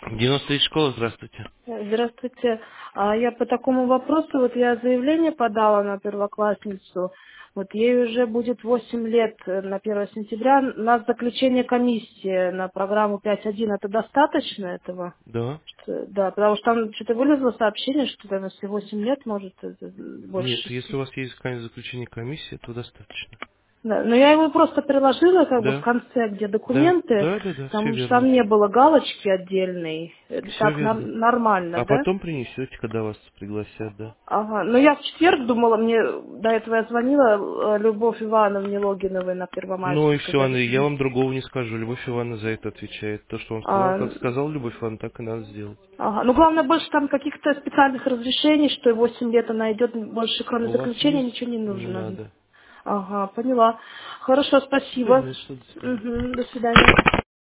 93 школа, здравствуйте. Здравствуйте. Я по такому вопросу, вот я заявление подала на первоклассницу, вот ей уже будет 8 лет на 1 сентября. У нас заключение комиссии на программу 5.1, это достаточно этого? Да? Да, потому что там что-то вылезло сообщение, что там, если 8 лет, может, больше Нет, если 6. у вас есть заключение комиссии, то достаточно. Да, но я его просто приложила как бы в Да, конце, где да, документы, да, да, да, все потому что верно. там не было галочки отдельной. Все Так верно. нормально, А да? потом принесете, когда вас пригласят, да. Ага, ну я в четверг думала, мне до этого я звонила Любовь Ивановне Логиновой на Ну и Первомайской, все, сказали, Анна, что... я вам другого не скажу. Любовь Ивановна за это отвечает. То, что он сказал, А, как сказал Любовь Ивановна, так и надо сделать. ага. Ну главное, больше там каких-то специальных разрешений, что 8 лет она идет, больше кроме У вас заключения есть? ничего не Не нужно. надо. Ага, поняла. Хорошо, Все, спасибо. хорошо, до свидания. Мгм, до свидания.